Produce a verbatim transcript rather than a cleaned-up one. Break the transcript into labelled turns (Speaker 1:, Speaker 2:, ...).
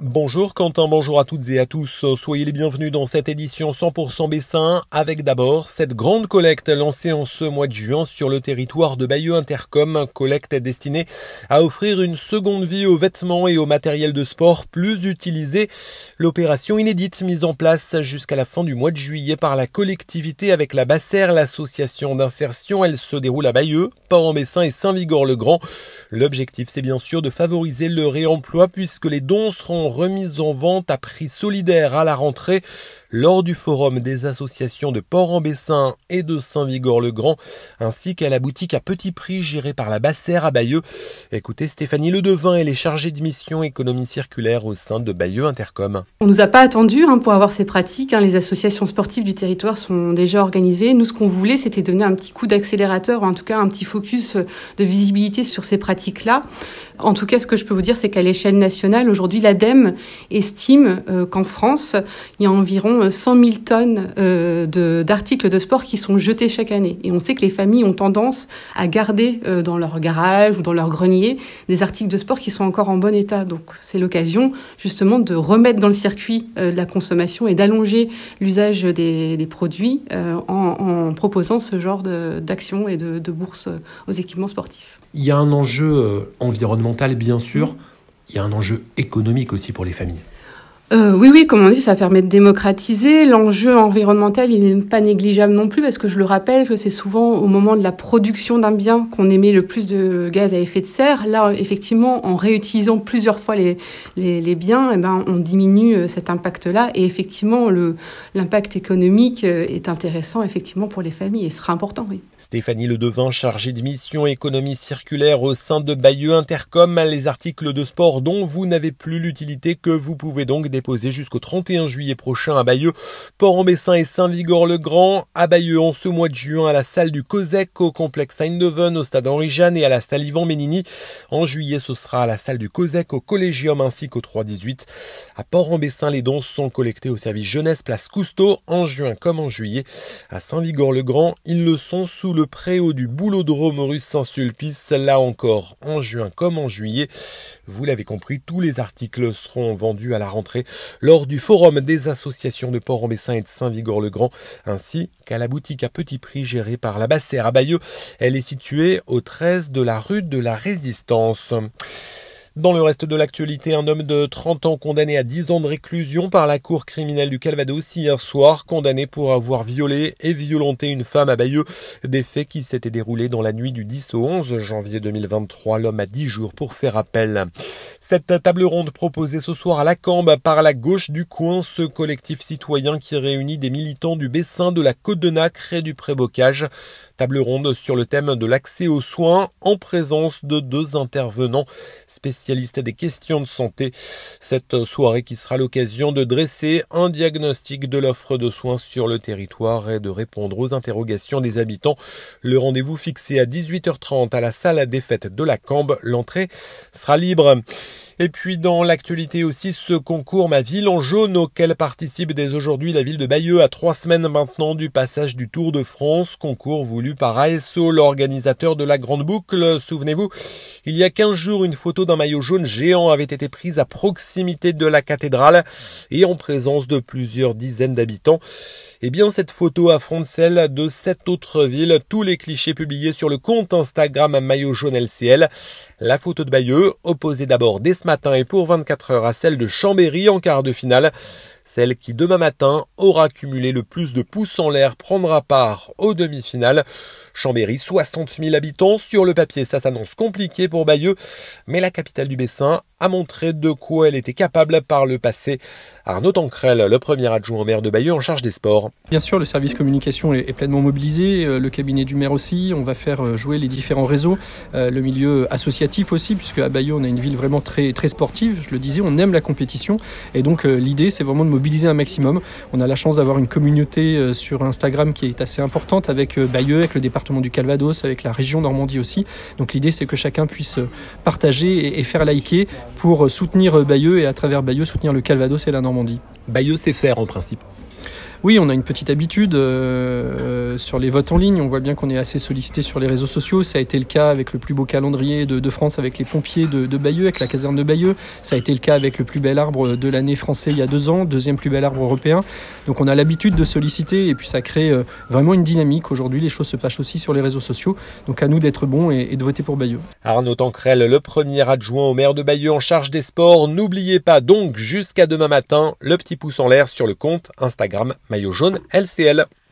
Speaker 1: Bonjour Quentin, bonjour à toutes et à tous. Soyez les bienvenus dans cette édition cent pour cent Bessin avec d'abord cette grande collecte lancée en ce mois de juin sur le territoire de Bayeux Intercom. Collecte destinée à offrir une seconde vie aux vêtements et au matériel de sport plus utilisés. L'opération inédite mise en place jusqu'à la fin du mois de juillet par la collectivité avec la Bassère, l'association d'insertion. Elle se déroule à Bayeux, Port-en-Bessin et Saint-Vigor-le-Grand. L'objectif, c'est bien sûr de favoriser le réemploi puisque les dons seront remise en vente à prix solidaire à la rentrée lors du forum des associations de Port-en-Bessin et de Saint-Vigor-le-Grand, ainsi qu'à la boutique à petit prix gérée par la Bassère à Bayeux. Écoutez Stéphanie Ledevin, elle est chargée de mission économie circulaire au sein de Bayeux Intercom.
Speaker 2: On nous a pas attendu hein, pour avoir ces pratiques. Hein. Les associations sportives du territoire sont déjà organisées. Nous, ce qu'on voulait, c'était donner un petit coup d'accélérateur, ou en tout cas un petit focus de visibilité sur ces pratiques-là. En tout cas, ce que je peux vous dire, c'est qu'à l'échelle nationale, aujourd'hui, l'ADEME estime euh, qu'en France, il y a environ cent mille tonnes euh, de, d'articles de sport qui sont jetés chaque année. Et on sait que les familles ont tendance à garder euh, dans leur garage ou dans leur grenier des articles de sport qui sont encore en bon état. Donc c'est l'occasion justement de remettre dans le circuit euh, de la consommation et d'allonger l'usage des, des produits euh, en, en proposant ce genre de, d'action et de, de bourse aux équipements sportifs.
Speaker 1: Il y a un enjeu euh, environnemental bien sûr, mmh. Il y a un enjeu économique aussi pour les familles.
Speaker 2: Euh, oui, oui, comme on dit, ça permet de démocratiser. L'enjeu environnemental, il n'est pas négligeable non plus, parce que je le rappelle que c'est souvent au moment de la production d'un bien qu'on émet le plus de gaz à effet de serre. Là, effectivement, en réutilisant plusieurs fois les, les, les biens, eh ben, on diminue cet impact-là. Et effectivement, le, l'impact économique est intéressant, effectivement, pour les familles, et sera important, oui.
Speaker 1: Stéphanie Ledevin, chargée de mission économie circulaire au sein de Bayeux Intercom. Les articles de sport dont vous n'avez plus l'utilité que vous pouvez donc déposé jusqu'au trente et un juillet prochain à Bayeux, Port-en-Bessin et Saint-Vigor-le-Grand. À Bayeux, en ce mois de juin, à la salle du COSEC, au complexe Eindhoven, au stade Henri-Jeanne et à la salle Yvan-Ménini. En juillet, ce sera à la salle du COSEC, au Collégium ainsi qu'au trois dix-huit. À Port-en-Bessin, les dons sont collectés au service jeunesse place Cousteau, en juin comme en juillet. À Saint-Vigor-le-Grand, ils le sont sous le préau du Boulodrome rue Saint-Sulpice, là encore en juin comme en juillet. Vous l'avez compris, tous les articles seront vendus à la rentrée lors du forum des associations de Port-en-Bessin et de Saint-Vigor-le-Grand, ainsi qu'à la boutique à petit prix gérée par la Bassère à Bayeux. Elle est située au treize de la rue de la Résistance. Dans le reste de l'actualité, un homme de trente ans condamné à dix ans de réclusion par la cour criminelle du Calvados hier soir, condamné pour avoir violé et violenté une femme à Bayeux, des faits qui s'étaient déroulés dans la nuit du dix au onze janvier deux mille vingt-trois. L'homme a dix jours pour faire appel. Cette table ronde proposée ce soir à la Cambe par la gauche du coin, ce collectif citoyen qui réunit des militants du Bessin, de la Côte de Nacre et du Prébocage. Table ronde sur le thème de l'accès aux soins en présence de deux intervenants spécialistes des questions de santé. Cette soirée qui sera l'occasion de dresser un diagnostic de l'offre de soins sur le territoire et de répondre aux interrogations des habitants. Le rendez-vous fixé à dix-huit heures trente à la salle des fêtes de la Cambe. L'entrée sera libre. Et puis dans l'actualité aussi, ce concours Ma Ville en jaune auquel participe dès aujourd'hui la ville de Bayeux à trois semaines maintenant du passage du Tour de France. Concours voulu par A S O, l'organisateur de la Grande Boucle. Souvenez-vous, il y a quinze jours, une photo d'un maillot jaune géant avait été prise à proximité de la cathédrale et en présence de plusieurs dizaines d'habitants. Eh bien, cette photo affronte celle de sept autres villes, tous les clichés publiés sur le compte Instagram Maillot Jaune L C L. La photo de Bayeux, opposée d'abord dès ce matin et pour vingt-quatre heures à celle de Chambéry en quart de finale. Celle qui demain matin aura cumulé le plus de pouces en l'air prendra part aux demi-finales. Chambéry, soixante mille habitants. Sur le papier, ça s'annonce compliqué pour Bayeux, mais la capitale du Bessin a montré de quoi elle était capable par le passé. Arnaud Tancrel, le premier adjoint au maire de Bayeux en charge des sports.
Speaker 3: Bien sûr, le service communication est pleinement mobilisé, le cabinet du maire aussi. On va faire jouer les différents réseaux, le milieu associatif aussi, puisque à Bayeux, on a une ville vraiment très, très sportive. Je le disais, on aime la compétition. Et donc, l'idée, c'est vraiment de mobiliser un maximum. On a la chance d'avoir une communauté sur Instagram qui est assez importante avec Bayeux, avec le département du Calvados, avec la région Normandie aussi. Donc l'idée, c'est que chacun puisse partager et faire liker pour soutenir Bayeux et à travers Bayeux soutenir le Calvados et la Normandie.
Speaker 1: Bayeux sait faire en principe.
Speaker 3: Oui, on a une petite habitude euh, sur les votes en ligne. On voit bien qu'on est assez sollicité sur les réseaux sociaux. Ça a été le cas avec le plus beau calendrier de, de France avec les pompiers de, de Bayeux, avec la caserne de Bayeux. Ça a été le cas avec le plus bel arbre de l'année français il y a deux ans, deuxième plus bel arbre européen. Donc on a l'habitude de solliciter et puis ça crée euh, vraiment une dynamique. Aujourd'hui, les choses se passent aussi sur les réseaux sociaux. Donc à nous d'être bons et, et de voter pour Bayeux.
Speaker 1: Arnaud Tancrel, le premier adjoint au maire de Bayeux en charge des sports. N'oubliez pas donc jusqu'à demain matin le petit pouce en l'air sur le compte Instagram Maillot Jaune L C L.